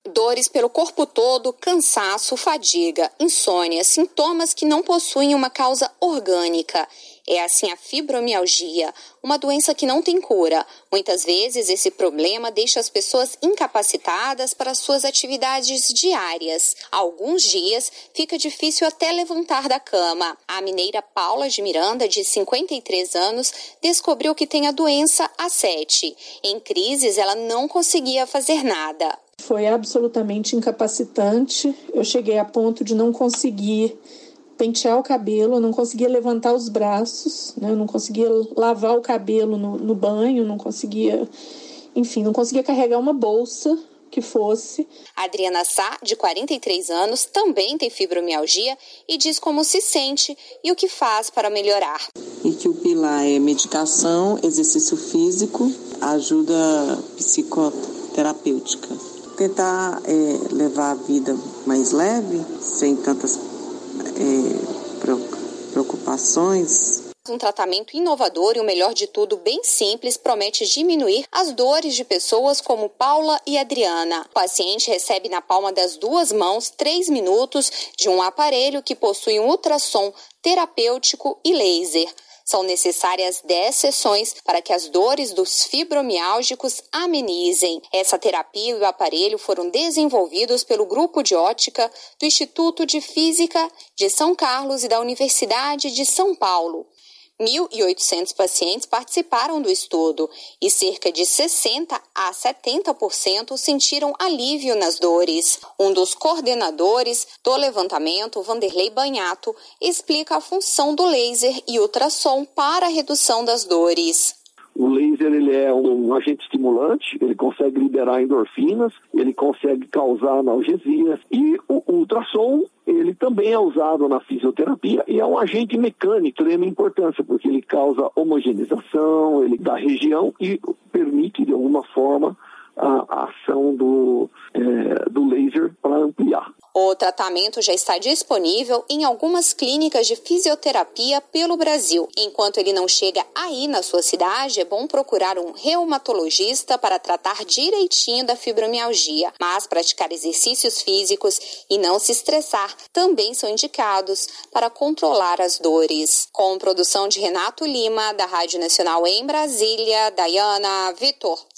Dores pelo corpo todo, cansaço, fadiga, insônia, sintomas que não possuem uma causa orgânica. É assim a fibromialgia, uma doença que não tem cura. Muitas vezes esse problema deixa as pessoas incapacitadas para suas atividades diárias. Alguns dias fica difícil até levantar da cama. A mineira Paula de Miranda, de 53 anos, descobriu que tem a doença há 7. Em crises, ela não conseguia fazer nada. Foi absolutamente incapacitante. Eu cheguei a ponto de não conseguir pentear o cabelo, eu não conseguia levantar os braços, né? Eu não conseguia lavar o cabelo no banho, não conseguia carregar uma bolsa que fosse. A Adriana Sá, de 43 anos, também tem fibromialgia e diz como se sente e o que faz para melhorar. E que o pilar é medicação, exercício físico, ajuda psicoterapêutica. Tentar levar a vida mais leve, sem tantas preocupações. Um tratamento inovador e, o melhor de tudo, bem simples, promete diminuir as dores de pessoas como Paula e Adriana. O paciente recebe na palma das 2 mãos 3 minutos de um aparelho que possui um ultrassom terapêutico e laser. São necessárias 10 sessões para que as dores dos fibromiálgicos amenizem. Essa terapia e o aparelho foram desenvolvidos pelo Grupo de Ótica do Instituto de Física de São Carlos e da Universidade de São Paulo. 1.800 pacientes participaram do estudo e cerca de 60% a 70% sentiram alívio nas dores. Um dos coordenadores do levantamento, Vanderlei Banhato, explica a função do laser e ultrassom para a redução das dores. O laser ele é um agente estimulante, ele consegue liberar endorfinas, ele consegue causar analgesias e o ultrassom ele também é usado na fisioterapia e é um agente mecânico de extrema importância porque ele causa homogeneização da região e permite de alguma forma a ação do laser para ampliar. O tratamento já está disponível em algumas clínicas de fisioterapia pelo Brasil. Enquanto ele não chega aí na sua cidade, é bom procurar um reumatologista para tratar direitinho da fibromialgia. Mas praticar exercícios físicos e não se estressar também são indicados para controlar as dores. Com produção de Renato Lima, da Rádio Nacional em Brasília, Dayana Vitor.